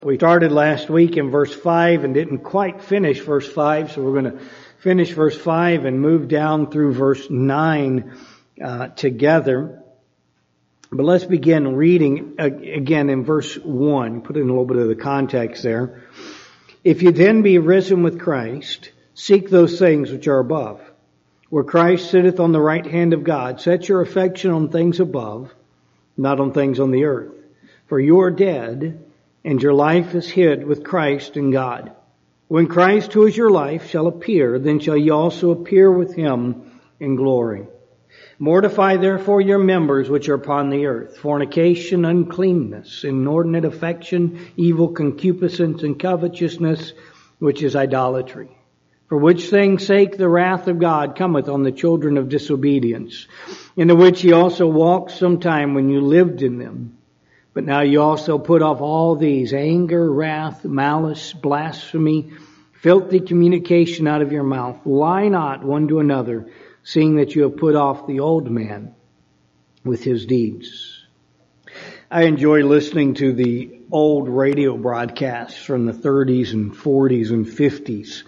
We started last week in verse 5 and didn't quite finish verse 5, so we're going to finish verse 5 and move down through verse 9 together. But let's begin reading again in verse 1, put in a little bit of the context there. If you then be risen with Christ, seek those things which are above, where Christ sitteth on the right hand of God. Set your affection on things above, not on things on the earth. For you are dead, and your life is hid with Christ in God. When Christ, who is your life, shall appear, then shall ye also appear with him in glory. Mortify therefore your members which are upon the earth, fornication, uncleanness, inordinate affection, evil concupiscence, and covetousness, which is idolatry. For which things sake the wrath of God cometh on the children of disobedience, in the which ye also walked sometime when you lived in them. But now you also put off all these: anger, wrath, malice, blasphemy, filthy communication out of your mouth. Lie not one to another, seeing that you have put off the old man with his deeds. I enjoy listening to the old radio broadcasts from the 30s and 40s and 50s.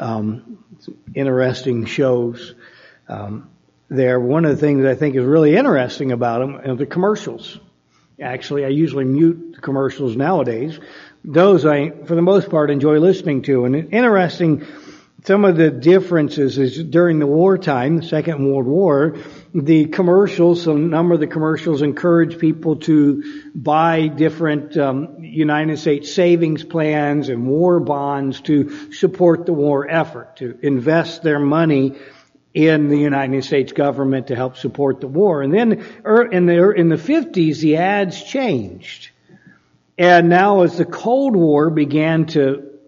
Interesting shows there. One of the things I think is really interesting about them are the commercials. Actually, I usually mute the commercials nowadays. Those I, for the most part, enjoy listening to. And interesting, some of the differences is during the wartime, the Second World War, the commercials, a number of the commercials encourage people to buy different United States savings plans and war bonds to support the war effort, to invest their money in the United States government to help support the war. And then in the 50s, the ads changed. And now as the Cold War began, it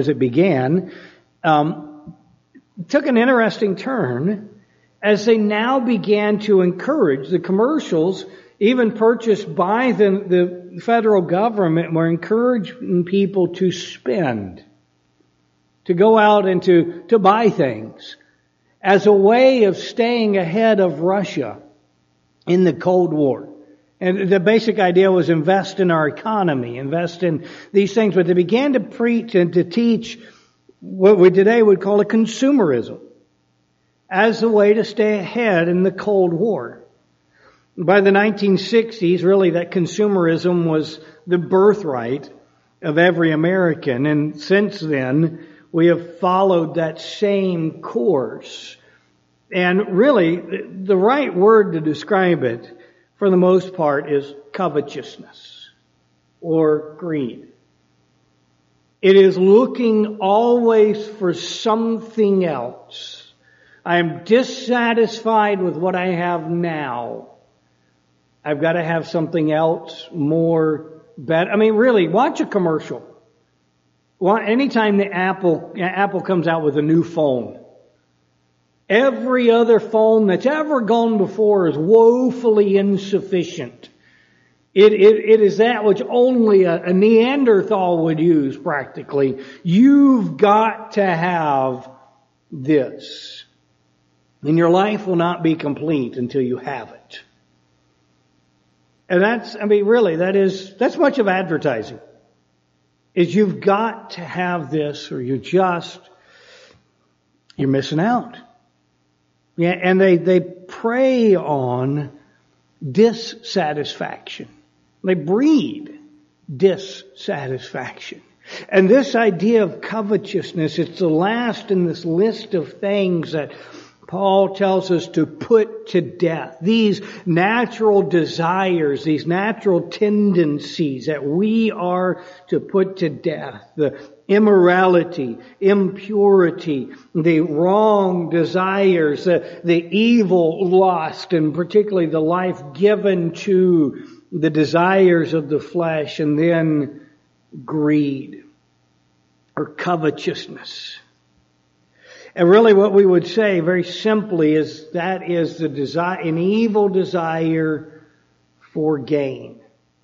took an interesting turn as they now began to encourage the commercials, even purchased by the federal government, were encouraging people to spend, to go out and to buy things, as a way of staying ahead of Russia in the Cold War. And the basic idea was invest in our economy, invest in these things. But they began to preach and to teach what we today would call a consumerism as a way to stay ahead in the Cold War. By the 1960s, really, that consumerism was the birthright of every American. And since then, we have followed that same course. And really, the right word to describe it, for the most part, is covetousness or greed. It is looking always for something else. I am dissatisfied with what I have now. I've got to have something else more better. I mean, really, watch a commercial. Well, anytime the Apple comes out with a new phone, every other phone that's ever gone before is woefully insufficient. It is that which only a Neanderthal would use, practically. You've got to have this. And your life will not be complete until you have it. And that's much of advertising. Is you've got to have this or you're missing out. Yeah, and they prey on dissatisfaction. They breed dissatisfaction. And this idea of covetousness, it's the last in this list of things that Paul tells us to put to death. These natural desires, these natural tendencies that we are to put to death. The immorality, impurity, the wrong desires, the evil lust, and particularly the life given to the desires of the flesh, and then greed or covetousness. And really what we would say very simply is that is the desire, an evil desire for gain.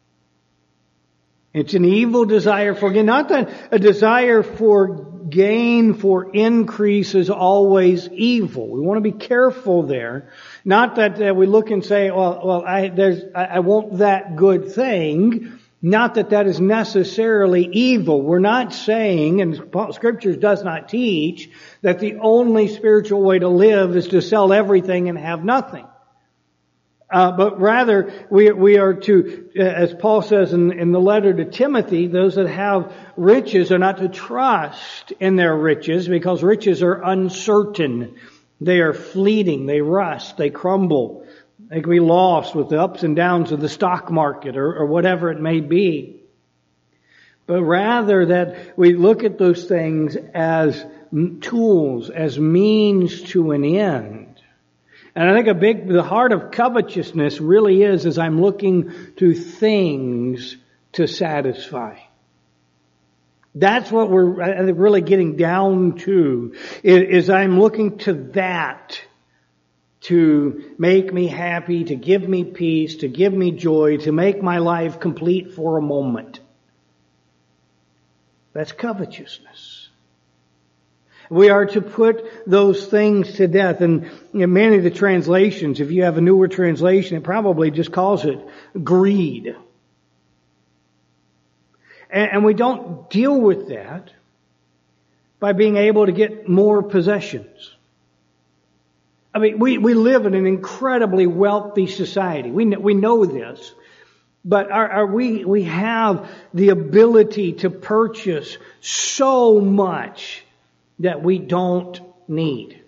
It's an evil desire for gain. Not that a desire for gain, for increase is always evil. We want to be careful there. Not that we look and say, I want that good thing. Not that that is necessarily evil. We're not saying, and Scripture does not teach, that the only spiritual way to live is to sell everything and have nothing. But rather, we are to, as Paul says in the letter to Timothy, those that have riches are not to trust in their riches, because riches are uncertain. They are fleeting. They rust. They crumble. They can be lost with the ups and downs of the stock market or whatever it may be. But rather that we look at those things as tools, as means to an end. And I think the heart of covetousness really is I'm looking to things to satisfy. That's what we're I think really getting down to, is I'm looking to that to make me happy, to give me peace, to give me joy, to make my life complete for a moment. That's covetousness. We are to put those things to death. And in many of the translations, if you have a newer translation, it probably just calls it greed. And we don't deal with that by being able to get more possessions. I mean, we live in an incredibly wealthy society. We know this. But we have the ability to purchase so much that we don't need.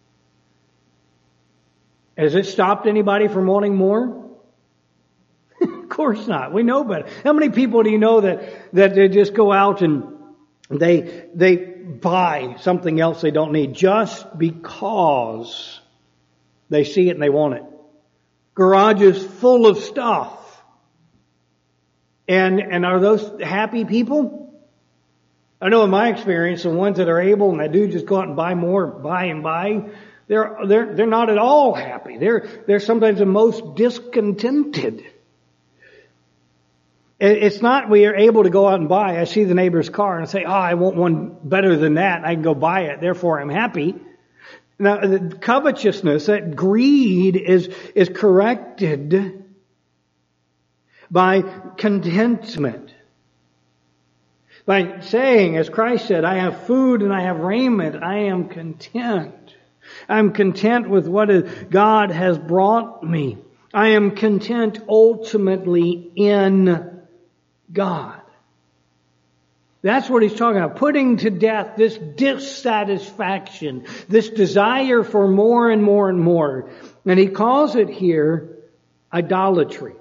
Has it stopped anybody from wanting more? Of course not. We know better. How many people do you know that they just go out and they buy something else they don't need just because they see it and they want it? Garages full of stuff. And are those happy people? I know in my experience, the ones that are able and that do just go out and buy more, buy, they're not at all happy. They're sometimes the most discontented. It's not we are able to go out and buy. I see the neighbor's car and say, I want one better than that. I can go buy it. Therefore, I'm happy. Now, the covetousness, that greed is corrected by contentment. By saying, as Christ said, I have food and I have raiment. I am content. I'm content with what God has brought me. I am content ultimately in God. That's what he's talking about. Putting to death this dissatisfaction, this desire for more and more and more. And he calls it here idolatry.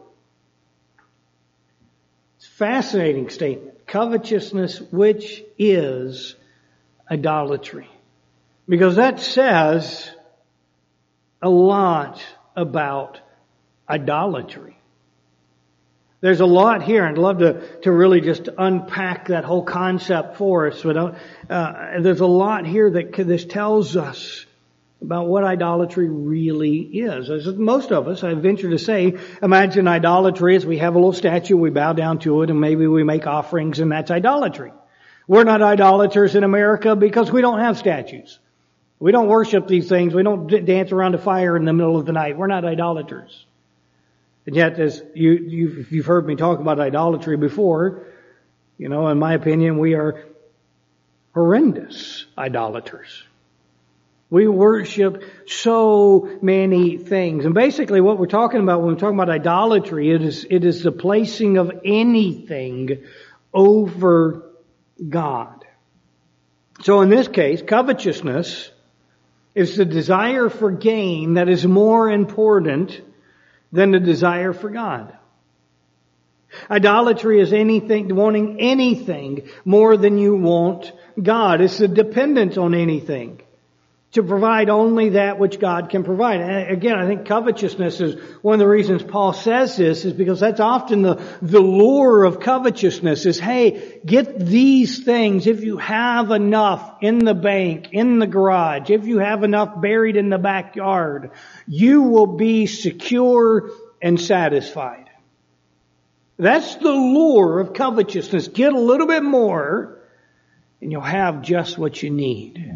It's a fascinating statement. Covetousness, which is idolatry. Because that says a lot about idolatry. There's a lot here. I'd love to really just unpack that whole concept for us. But there's a lot here that this tells us about what idolatry really is. As most of us, I venture to say, imagine idolatry as we have a little statue, we bow down to it, and maybe we make offerings, and that's idolatry. We're not idolaters in America because we don't have statues. We don't worship these things. We don't dance around a fire in the middle of the night. We're not idolaters. And yet, as you've heard me talk about idolatry before, in my opinion, we are horrendous idolaters. We worship so many things. And basically what we're talking about when we're talking about idolatry, it is the placing of anything over God. So in this case, covetousness is the desire for gain that is more important than the desire for God. Idolatry is wanting anything more than you want God. It's the dependence on anything to provide only that which God can provide. And again, I think covetousness is one of the reasons Paul says this is because that's often the lure of covetousness is, hey, get these things. If you have enough in the bank, in the garage, if you have enough buried in the backyard, you will be secure and satisfied. That's the lure of covetousness. Get a little bit more and you'll have just what you need.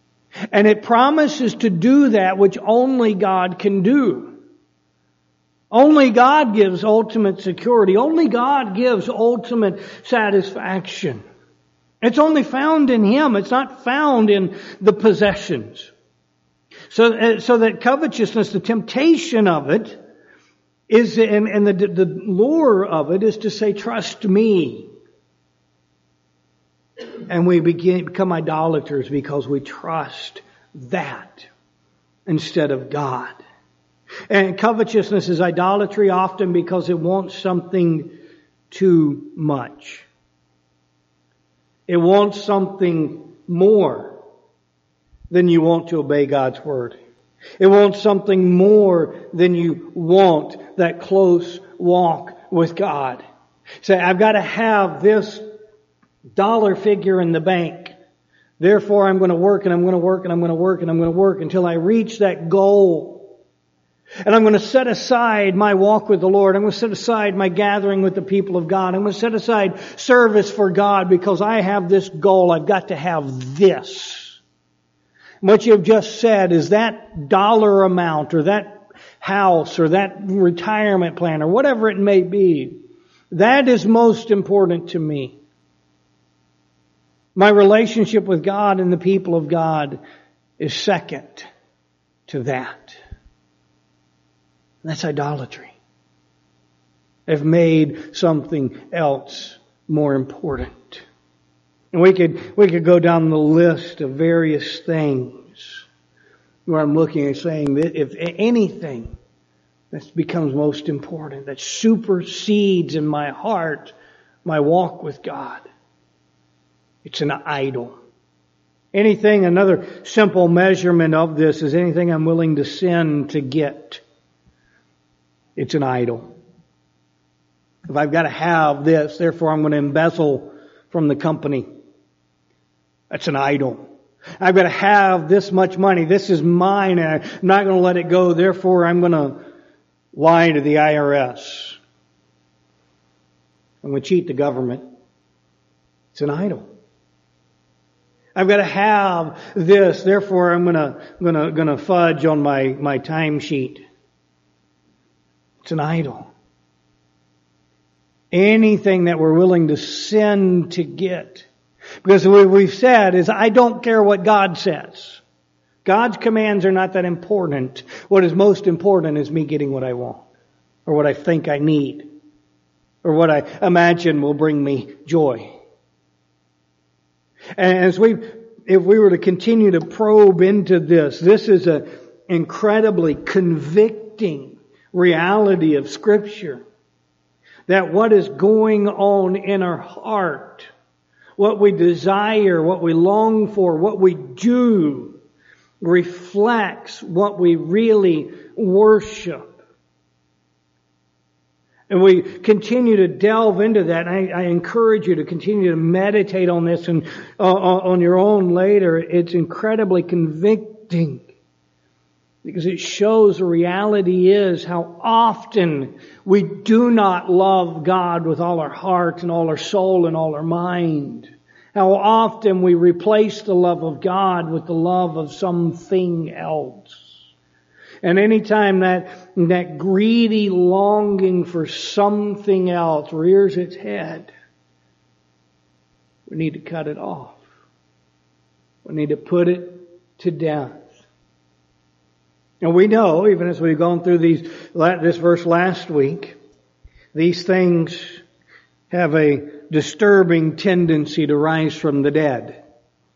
And it promises to do that which only God can do. Only God gives ultimate security. Only God gives ultimate satisfaction. It's only found in Him. It's not found in the possessions. So that covetousness, the temptation of it, is, and the lure of it is to say, trust me. And we become idolaters because we trust that instead of God. And covetousness is idolatry often because it wants something too much. It wants something more than you want to obey God's word. It wants something more than you want that close walk with God. Say, I've got to have this dollar figure in the bank. Therefore, I'm going to work and I'm going to work and I'm going to work and I'm going to work until I reach that goal. And I'm going to set aside my walk with the Lord. I'm going to set aside my gathering with the people of God. I'm going to set aside service for God because I have this goal. I've got to have this. What you've just said is that dollar amount or that house or that retirement plan or whatever it may be. That is most important to me. My relationship with God and the people of God is second to that. That's idolatry. They've made something else more important. And we could go down the list of various things where I'm looking and saying that if anything that becomes most important, that supersedes in my heart my walk with God, it's an idol. Anything, another simple measurement of this is anything I'm willing to sin to get. It's an idol. If I've got to have this, therefore I'm going to embezzle from the company. That's an idol. I've got to have this much money. This is mine and I'm not going to let it go. Therefore I'm going to lie to the IRS. I'm going to cheat the government. It's an idol. I've got to have this. Therefore I'm going to fudge on my timesheet. It's an idol. Anything that we're willing to sin to get. Because what we've said is, I don't care what God says. God's commands are not that important. What is most important is me getting what I want. Or what I think I need. Or what I imagine will bring me joy. And if we were to continue to probe into this is an incredibly convicting reality of Scripture. That what is going on in our heart, what we desire, what we long for, what we do, reflects what we really worship. And we continue to delve into that. I encourage you to continue to meditate on this and on your own later. It's incredibly convicting. Because it shows the reality is how often we do not love God with all our heart and all our soul and all our mind. How often we replace the love of God with the love of something else. And anytime that greedy longing for something else rears its head, we need to cut it off. We need to put it to death. And we know, even as we've gone through this verse last week, these things have a disturbing tendency to rise from the dead.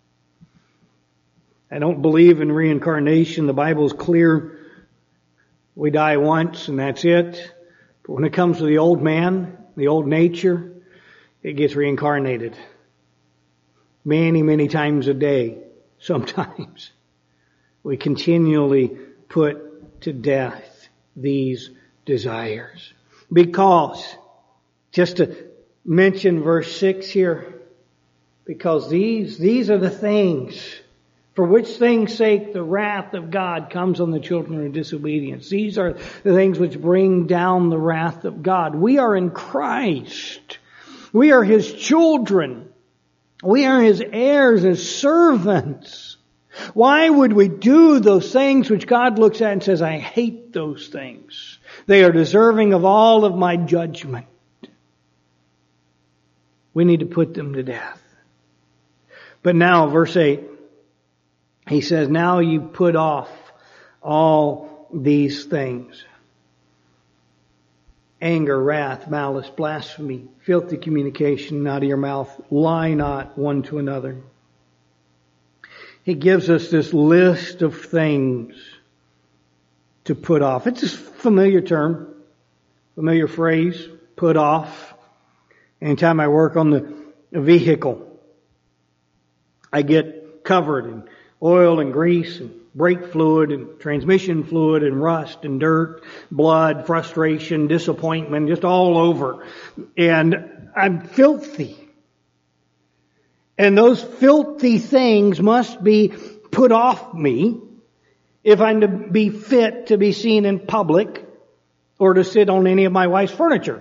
I don't believe in reincarnation. The Bible is clear. We die once and that's it. But when it comes to the old man, the old nature, it gets reincarnated. Many, many times a day. Sometimes. We continually put to death these desires. Because, just to mention verse 6 here, because these are the things for which things' sake the wrath of God comes on the children of disobedience. These are the things which bring down the wrath of God. We are in Christ. We are His children. We are His heirs, His servants. Why would we do those things which God looks at and says, I hate those things? They are deserving of all of my judgment. We need to put them to death. But now, verse 8, he says, now you put off all these things. Anger, wrath, malice, blasphemy, filthy communication out of your mouth. Lie not one to another. He gives us this list of things to put off. It's a familiar term, familiar phrase, put off. Anytime I work on the vehicle, I get covered in oil and grease and brake fluid and transmission fluid and rust and dirt, blood, frustration, disappointment, just all over. And I'm filthy. And those filthy things must be put off me if I'm to be fit to be seen in public or to sit on any of my wife's furniture.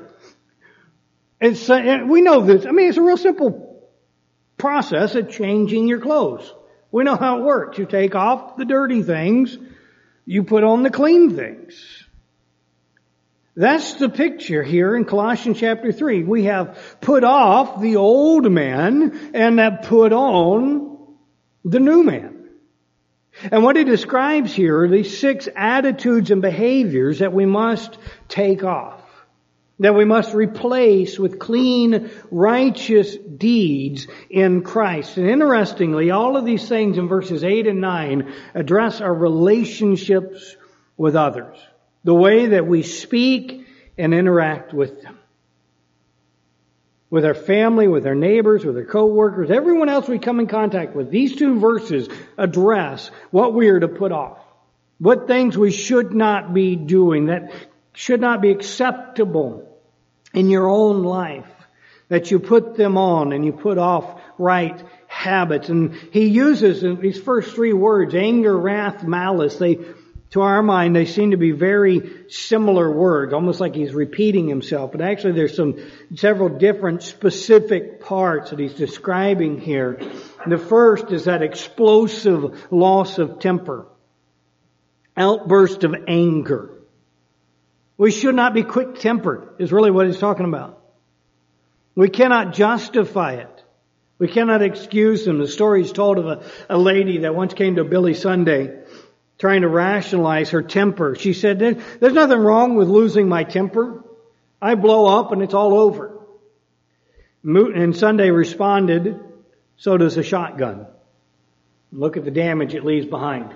We know this. I mean, it's a real simple process of changing your clothes. We know how it works. You take off the dirty things, you put on the clean things. That's the picture here in Colossians chapter 3. We have put off the old man and have put on the new man. And what he describes here are these 6 attitudes and behaviors that we must take off, that we must replace with clean, righteous deeds in Christ. And interestingly, all of these things in verses 8 and 9 address our relationships with others, the way that we speak and interact with them, with our family, with our neighbors, with our co-workers, everyone else we come in contact with. These 2 verses address what we are to put off, what things we should not be doing, that should not be acceptable in your own life, that you put them on and you put off right habits. And he uses these first 3 words, anger, wrath, malice. To our mind, they seem to be very similar words, almost like he's repeating himself. But actually there's several different specific parts that he's describing here. The first is that explosive loss of temper, outburst of anger. We should not be quick-tempered, is really what he's talking about. We cannot justify it. We cannot excuse them. The story is told of a lady that once came to Billy Sunday trying to rationalize her temper. She said, there's nothing wrong with losing my temper. I blow up and it's all over. And Sunday responded, so does a shotgun. Look at the damage it leaves behind.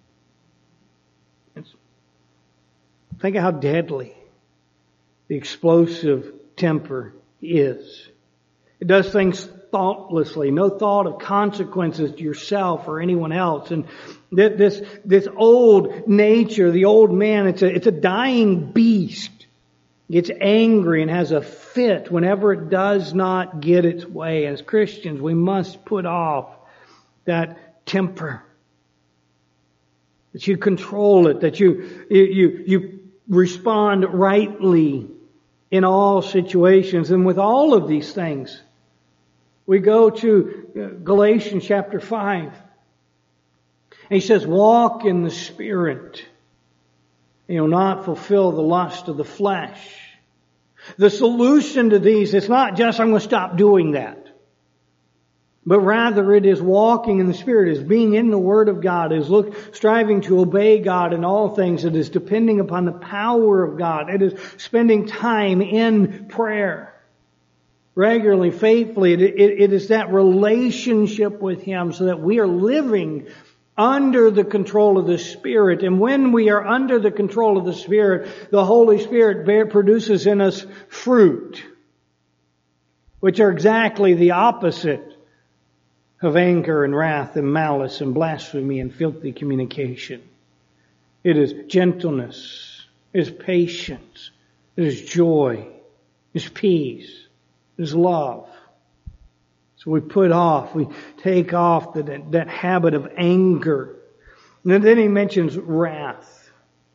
Think of how deadly the explosive temper is. It does things thoughtlessly, no thought of consequences to yourself or anyone else. And this old nature, the old man, it's a dying beast. Gets angry and has a fit whenever it does not get its way. As Christians, we must put off that temper. That you control it, that you respond rightly in all situations. And with all of these things, we go to Galatians chapter 5. And he says, walk in the Spirit. You'll not fulfill the lust of the flesh. The solution to these is not just, I'm going to stop doing that. But rather it is walking in the Spirit, is being in the Word of God, is striving to obey God in all things. It is depending upon the power of God. It is spending time in prayer. Regularly, faithfully. It is that relationship with Him so that we are living under the control of the Spirit. And when we are under the control of the Spirit, the Holy Spirit produces in us fruit, which are exactly the opposite of anger and wrath and malice and blasphemy and filthy communication. It is gentleness, it is patience, it is joy, it is peace, it is love. So we take off that habit of anger. And then he mentions wrath.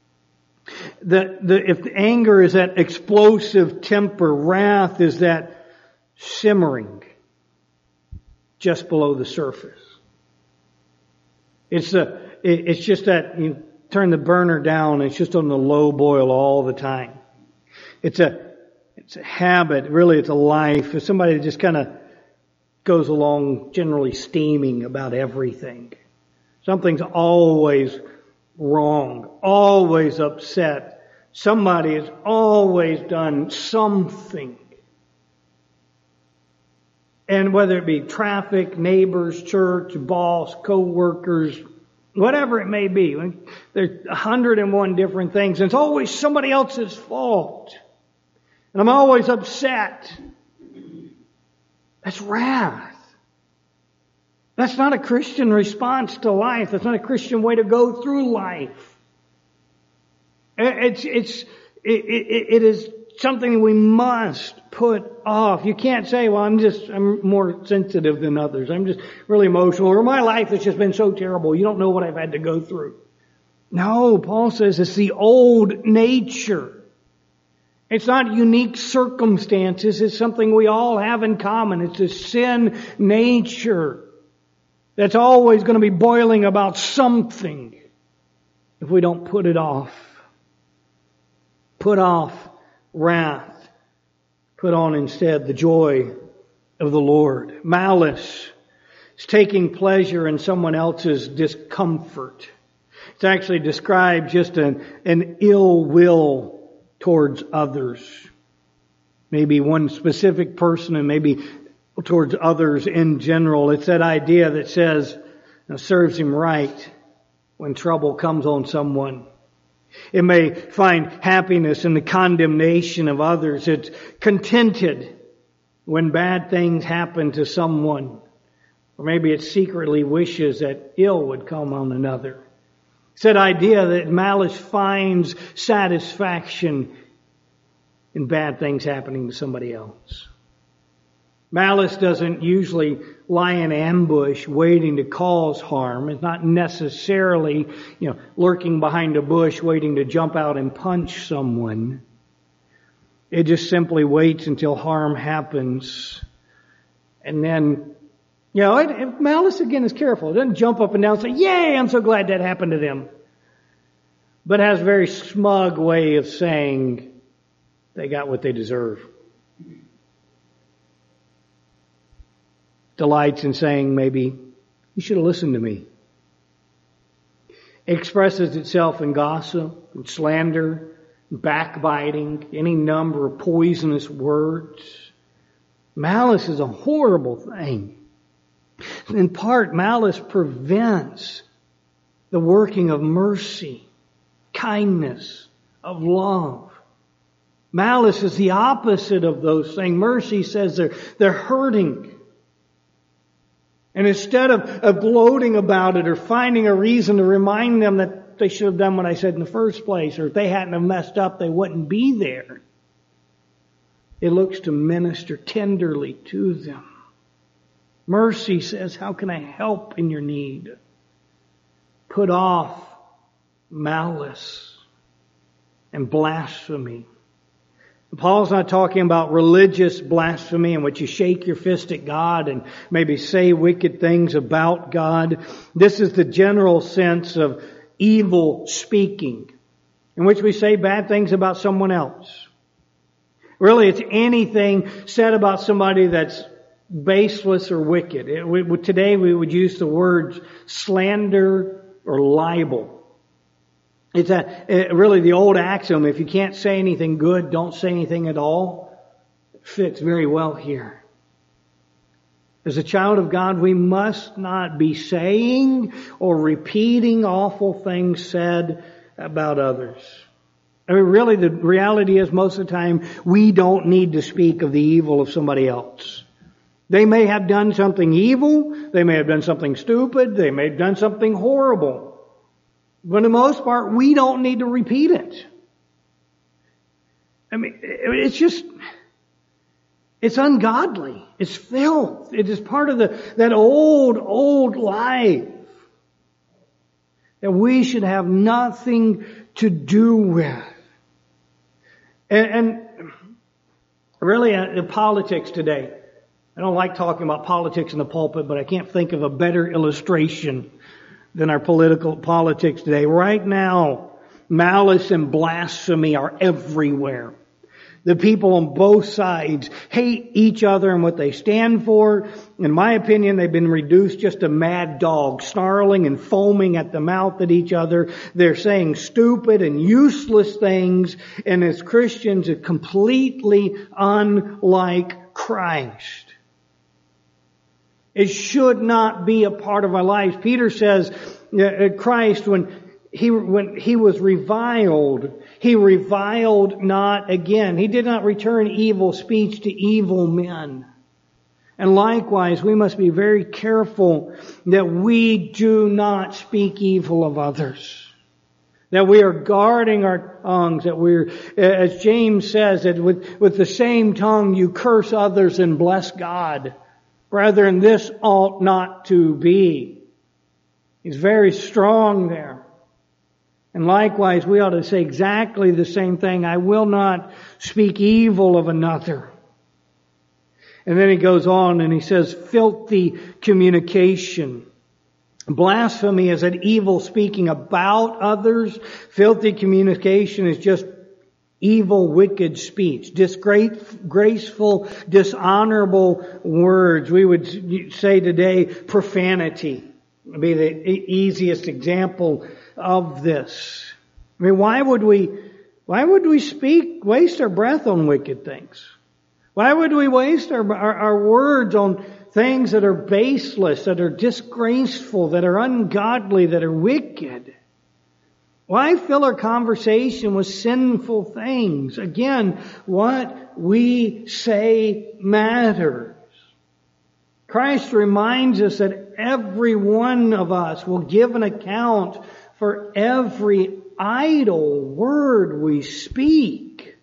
If anger is that explosive temper, wrath is that simmering just below the surface. It's just that turn the burner down and it's just on the low boil all the time. It's a habit, really it's a life. It's somebody that just kind of goes along generally steaming about everything. Something's always wrong, always upset. Somebody has always done something. And whether it be traffic, neighbors, church, boss, co-workers, whatever it may be, there's 101 different things, and it's always somebody else's fault. And I'm always upset. That's wrath. That's not a Christian response to life. That's not a Christian way to go through life. It is something we must put off. You can't say, well, I'm more sensitive than others. I'm just really emotional. Or my life has just been so terrible. You don't know what I've had to go through. No, Paul says it's the old nature. It's not unique circumstances. It's something we all have in common. It's a sin nature that's always going to be boiling about something if we don't put it off. Put off wrath. Put on instead the joy of the Lord. Malice is taking pleasure in someone else's discomfort. It's actually described just an ill will towards others. Maybe one specific person and maybe towards others in general. It's that idea that says, serves him right when trouble comes on someone. It may find happiness in the condemnation of others. It's contented when bad things happen to someone. Or maybe it secretly wishes that ill would come on another. It's that idea that malice finds satisfaction in bad things happening to somebody else. Malice doesn't usually lie in ambush waiting to cause harm. It's not necessarily, lurking behind a bush waiting to jump out and punch someone. It just simply waits until harm happens. And then, malice again is careful. It doesn't jump up and down and say, yay, I'm so glad that happened to them. But it has a very smug way of saying they got what they deserve. Delights in saying maybe, you should have listened to me. It expresses itself in gossip, and slander, backbiting, any number of poisonous words. Malice is a horrible thing. In part, malice prevents the working of mercy, kindness, of love. Malice is the opposite of those things. Mercy says they're hurting. And instead of gloating about it or finding a reason to remind them that they should have done what I said in the first place, or if they hadn't have messed up, they wouldn't be there, it looks to minister tenderly to them. Mercy says, how can I help in your need? Put off malice and blasphemy. Paul's not talking about religious blasphemy in which you shake your fist at God and maybe say wicked things about God. This is the general sense of evil speaking, in which we say bad things about someone else. Really, it's anything said about somebody that's baseless or wicked. Today we would use the words slander or libel. It's really the old axiom, if you can't say anything good, don't say anything at all. It fits very well here. As a child of God, we must not be saying or repeating awful things said about others. I mean, really, the reality is most of the time, we don't need to speak of the evil of somebody else. They may have done something evil. They may have done something stupid. They may have done something horrible. But for the most part, we don't need to repeat it. I mean, it's ungodly. It's filth. It is part of that old life that we should have nothing to do with. And really, in politics today, I don't like talking about politics in the pulpit, but I can't think of a better illustration than our politics today. Right now, malice and blasphemy are everywhere. The people on both sides hate each other and what they stand for. In my opinion, they've been reduced just to mad dogs, snarling and foaming at the mouth at each other. They're saying stupid and useless things, and as Christians, are completely unlike Christ. It should not be a part of our lives. Peter says, Christ, when he was reviled, he reviled not again. He did not return evil speech to evil men. And likewise, we must be very careful that we do not speak evil of others. That we are guarding our tongues, that we're, as James says, that with the same tongue you curse others and bless God. Brethren, this ought not to be. He's very strong there. And likewise, we ought to say exactly the same thing. I will not speak evil of another. And then he goes on and he says, filthy communication. Blasphemy is an evil speaking about others. Filthy communication is just evil, wicked speech. Disgraceful, dishonorable words. We would say today profanity would be the easiest example of this. I mean, why would we waste our breath on wicked things? Why would we waste our words on things that are baseless, that are disgraceful, that are ungodly, that are wicked? Why fill our conversation with sinful things? Again, what we say matters. Christ reminds us that every one of us will give an account for every idle word we speak.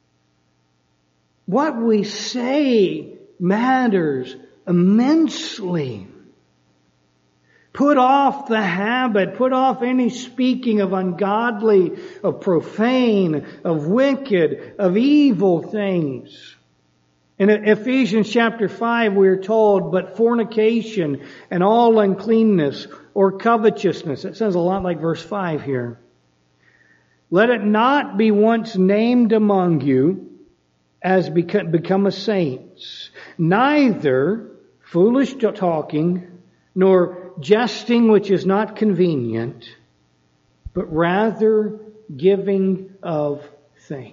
What we say matters immensely. Put off the habit, put off any speaking of ungodly, of profane, of wicked, of evil things. In Ephesians chapter 5 we are told, but fornication and all uncleanness or covetousness. It sounds a lot like verse 5 here. Let it not be once named among you as become saints, neither foolish talking, nor jesting which is not convenient, but rather giving of thanks.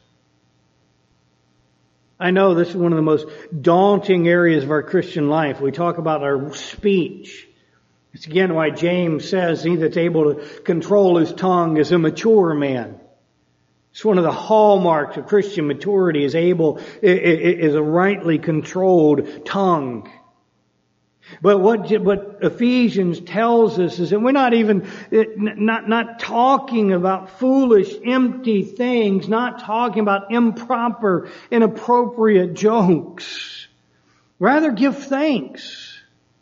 I know this is one of the most daunting areas of our Christian life. We talk about our speech. It's again why James says he that's able to control his tongue is a mature man. It's one of the hallmarks of Christian maturity is a rightly controlled tongue. But what Ephesians tells us is that we're not talking about foolish, empty things, not talking about improper, inappropriate jokes. Rather give thanks.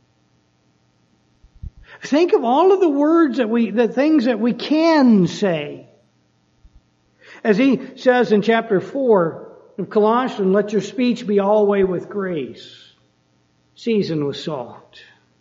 Think of all of the words the things that we can say. As he says in chapter 4 of Colossians, let your speech be always with grace, seasoned with salt.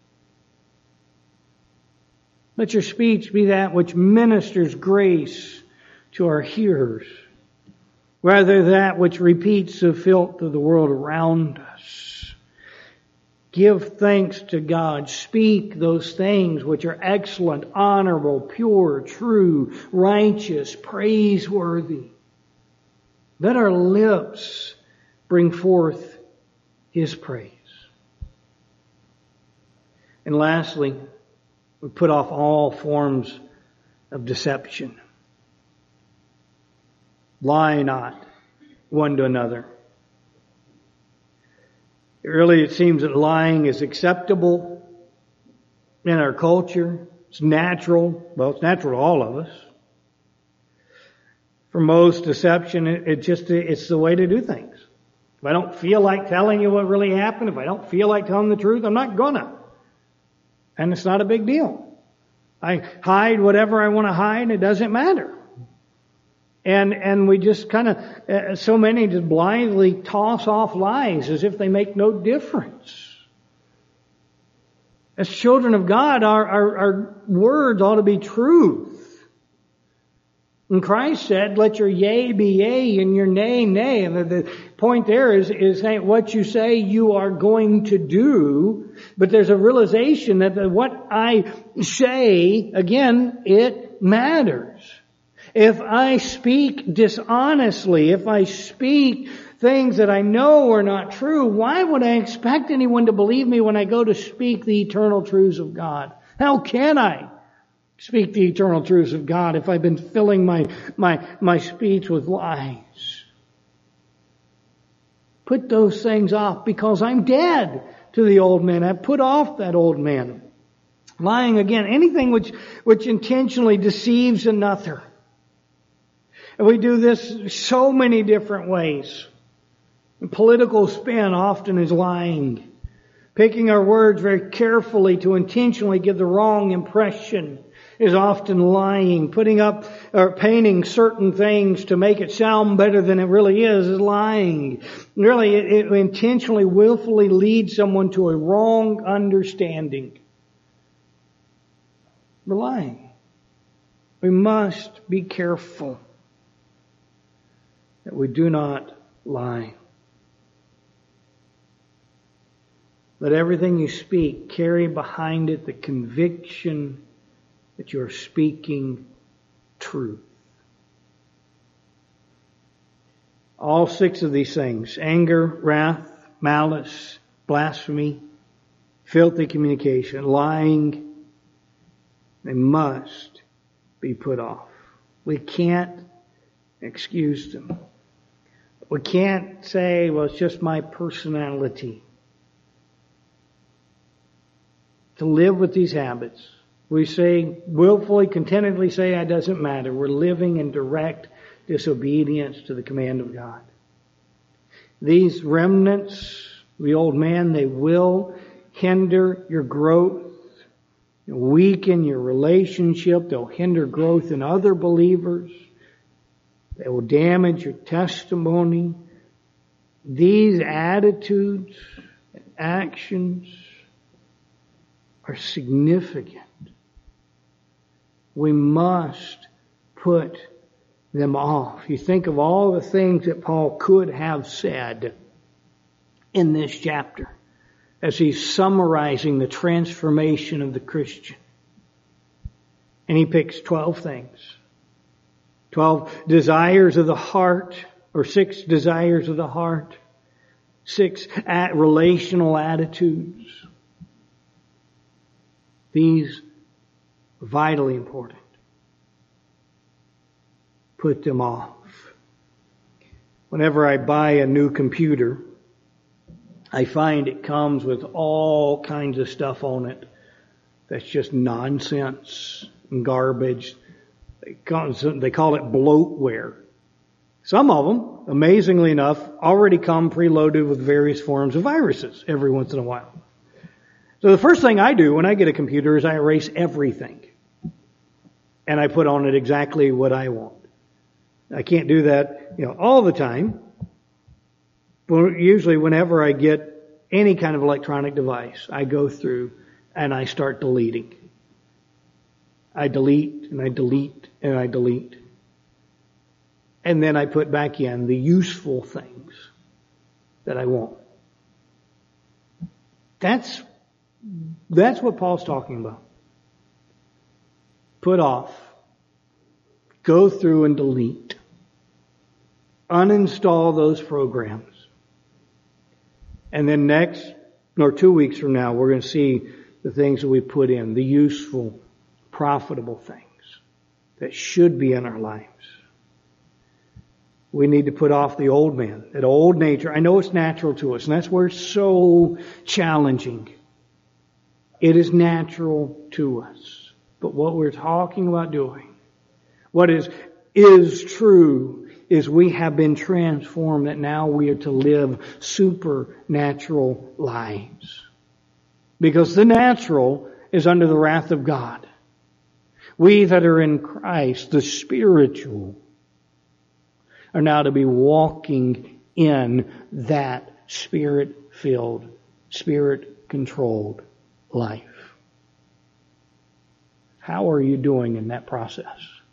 Let your speech be that which ministers grace to our hearers, rather that which repeats the filth of the world around us. Give thanks to God. Speak those things which are excellent, honorable, pure, true, righteous, praiseworthy. Let our lips bring forth His praise. And lastly, we put off all forms of deception. Lie not one to another. Really, it seems that lying is acceptable in our culture. It's natural. Well, it's natural to all of us. For most, deception, it's the way to do things. If I don't feel like telling you what really happened, if I don't feel like telling the truth, I'm not gonna. And it's not a big deal. I hide whatever I want to hide, it doesn't matter. And we just kind of, so many just blindly toss off lies as if they make no difference. As children of God, our words ought to be truth. And Christ said, let your yea be yea and your nay, nay. And the point there is what you say you are going to do. But there's a realization that what I say, again, it matters. If I speak dishonestly, if I speak things that I know are not true, why would I expect anyone to believe me when I go to speak the eternal truths of God? How can I speak the eternal truths of God if I've been filling my speech with lies? Put those things off, because I'm dead to the old man. I've put off that old man. Lying again, anything which intentionally deceives another. And we do this so many different ways. The political spin often is lying. Picking our words very carefully to intentionally give the wrong impression is often lying. Putting up or painting certain things to make it sound better than it really is lying. Really, it intentionally, willfully leads someone to a wrong understanding. We're lying. We must be careful that we do not lie. Let everything you speak carry behind it the conviction that you are speaking truth. All 6 of these things, anger, wrath, malice, blasphemy, filthy communication, lying, they must be put off. We can't excuse them. We can't say, well, it's just my personality. To live with these habits, we say, willfully, contentedly say, it doesn't matter. We're living in direct disobedience to the command of God. These remnants, the old man, they will hinder your growth, weaken your relationship. They'll hinder growth in other believers. They will damage your testimony. These attitudes and actions are significant. We must put them off. You think of all the things that Paul could have said in this chapter as he's summarizing the transformation of the Christian. And he picks 12 things. 12 desires of the heart, or 6 desires of the heart. 6 relational attitudes. These are vitally important. Put them off. Whenever I buy a new computer, I find it comes with all kinds of stuff on it that's just nonsense and garbage. They call it bloatware. Some of them, amazingly enough, already come preloaded with various forms of viruses every once in a while. So the first thing I do when I get a computer is I erase everything. And I put on it exactly what I want. I can't do that, all the time. But usually whenever I get any kind of electronic device, I go through and I start deleting. I delete and I delete and I delete. And then I put back in the useful things that I want. That's what Paul's talking about. Put off. Go through and delete. Uninstall those programs. And then 2 weeks from now, we're going to see the things that we put in, the useful, profitable things that should be in our lives. We need to put off the old man, that old nature. I know it's natural to us, and that's where it's so challenging. It is natural to us. But what we're talking about doing, what is true, is we have been transformed, that now we are to live supernatural lives. Because the natural is under the wrath of God. We that are in Christ, the spiritual, are now to be walking in that Spirit-filled, Spirit-controlled life. How are you doing in that process?